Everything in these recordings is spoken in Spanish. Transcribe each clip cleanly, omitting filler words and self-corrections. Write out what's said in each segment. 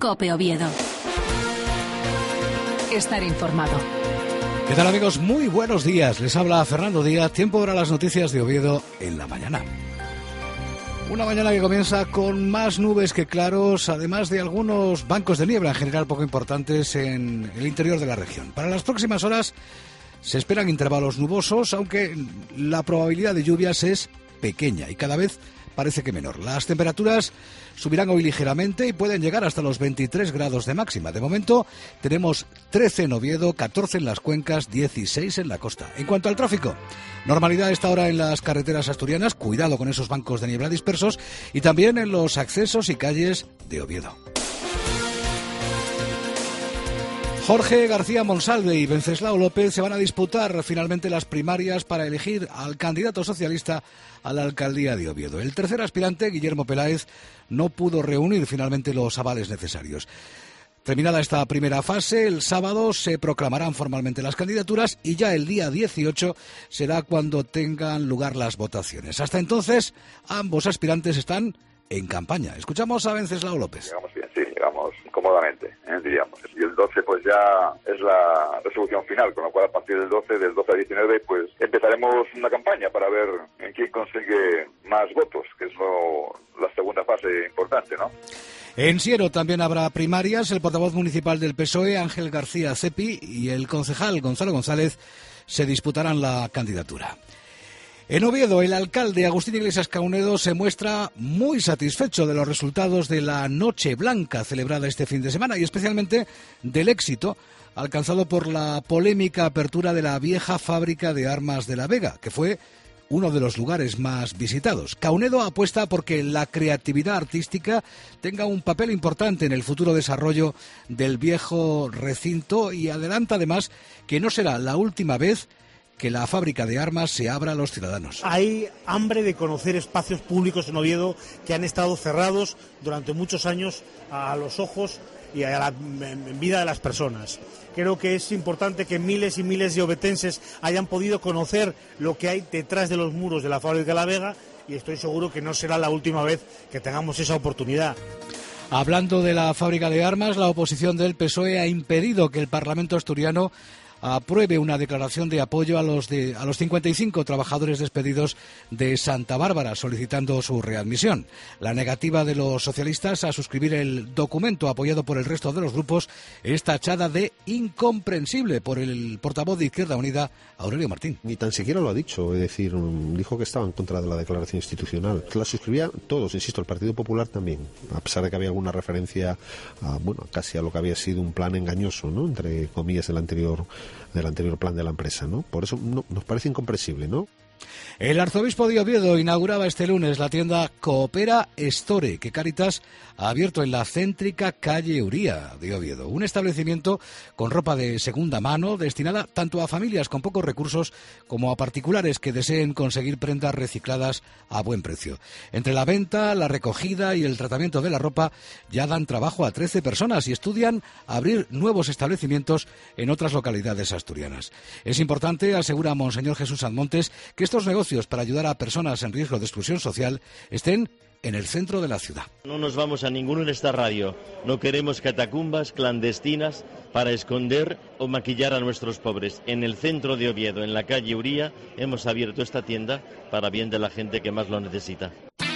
COPE Oviedo. Estar informado. ¿Qué tal, amigos? Muy buenos días. Les habla Fernando Díaz. Tiempo para las noticias de Oviedo en la mañana. Una mañana que comienza con más nubes que claros, además de algunos bancos de niebla en general poco importantes en el interior de la región. Para las próximas horas se esperan intervalos nubosos, aunque la probabilidad de lluvias es pequeña y cada vez parece que menor. Las temperaturas subirán hoy ligeramente y pueden llegar hasta los 23 grados de máxima. De momento tenemos 13 en Oviedo, 14 en las cuencas, 16 en la costa. En cuanto al tráfico, normalidad a esta hora en las carreteras asturianas, cuidado con esos bancos de niebla dispersos, y también en los accesos y calles de Oviedo. Jorge García Monsalve y Wenceslao López se van a disputar finalmente las primarias para elegir al candidato socialista a la alcaldía de Oviedo. El tercer aspirante, Guillermo Peláez, no pudo reunir finalmente los avales necesarios. Terminada esta primera fase, el sábado se proclamarán formalmente las candidaturas y ya el día 18 será cuando tengan lugar las votaciones. Hasta entonces, ambos aspirantes están en campaña. Escuchamos a Wenceslao López. Llegamos bien, sí, llegamos cómodamente, diríamos. Y el 12 pues ya es la resolución final, con lo cual a partir del 12 al 19, pues empezaremos una campaña para ver en quién consigue más votos, que es la segunda fase importante, ¿no? En Siero también habrá primarias. El portavoz municipal del PSOE, Ángel García Cepi, y el concejal Gonzalo González se disputarán la candidatura. En Oviedo, el alcalde Agustín Iglesias Caunedo se muestra muy satisfecho de los resultados de la Noche Blanca celebrada este fin de semana y especialmente del éxito alcanzado por la polémica apertura de la vieja fábrica de armas de La Vega, que fue uno de los lugares más visitados. Caunedo apuesta porque la creatividad artística tenga un papel importante en el futuro desarrollo del viejo recinto y adelanta además que no será la última vez que la fábrica de armas se abra a los ciudadanos. Hay hambre de conocer espacios públicos en Oviedo que han estado cerrados durante muchos años a los ojos y a la vida de las personas. Creo que es importante que miles y miles de ovetenses hayan podido conocer lo que hay detrás de los muros de la fábrica de La Vega y estoy seguro que no será la última vez que tengamos esa oportunidad. Hablando de la fábrica de armas, la oposición del PSOE ha impedido que el Parlamento asturiano apruebe una declaración de apoyo a los 55 trabajadores despedidos de Santa Bárbara, solicitando su readmisión. La negativa de los socialistas a suscribir el documento apoyado por el resto de los grupos es tachada de incomprensible por el portavoz de Izquierda Unida, Aurelio Martín. Ni tan siquiera lo ha dicho, es decir, dijo que estaba en contra de la declaración institucional. La suscribían todos, insisto, el Partido Popular también, a pesar de que había alguna referencia casi a lo que había sido un plan engañoso, ¿no?, entre comillas, del anterior plan de la empresa, ¿no? Por eso nos parece incomprensible, ¿no? El arzobispo de Oviedo inauguraba este lunes la tienda Coopera Store, que Cáritas ha abierto en la céntrica calle Uría de Oviedo. Un establecimiento con ropa de segunda mano destinada tanto a familias con pocos recursos como a particulares que deseen conseguir prendas recicladas a buen precio. Entre la venta, la recogida y el tratamiento de la ropa ya dan trabajo a 13 personas y estudian abrir nuevos establecimientos en otras localidades asturianas. Es importante, asegura Monseñor Jesús Almontes, que estos negocios para ayudar a personas en riesgo de exclusión social estén en el centro de la ciudad. No nos vamos a ninguno en esta radio. No queremos catacumbas clandestinas para esconder o maquillar a nuestros pobres. En el centro de Oviedo, en la calle Uría, hemos abierto esta tienda para bien de la gente que más lo necesita.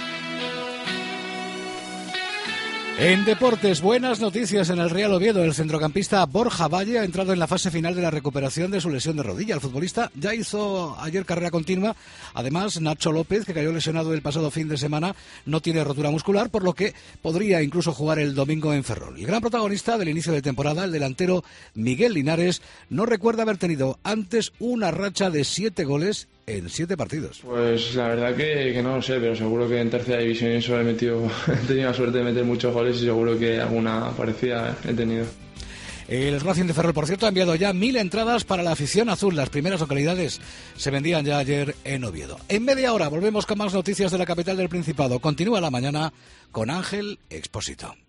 En deportes, buenas noticias en el Real Oviedo. El centrocampista Borja Valle ha entrado en la fase final de la recuperación de su lesión de rodilla. El futbolista ya hizo ayer carrera continua. Además, Nacho López, que cayó lesionado el pasado fin de semana, no tiene rotura muscular, por lo que podría incluso jugar el domingo en Ferrol. El gran protagonista del inicio de temporada, el delantero Miguel Linares, no recuerda haber tenido antes una racha de 7 goles en 7 partidos. Pues la verdad que no lo sé, pero seguro que en tercera división eso he tenido la suerte de meter muchos goles y seguro que alguna parecida he tenido. El Racing de Ferrol, por cierto, ha enviado ya 1000 entradas para la afición azul. Las primeras localidades se vendían ya ayer en Oviedo. En media hora volvemos con más noticias de la capital del Principado. Continúa la mañana con Ángel Expósito.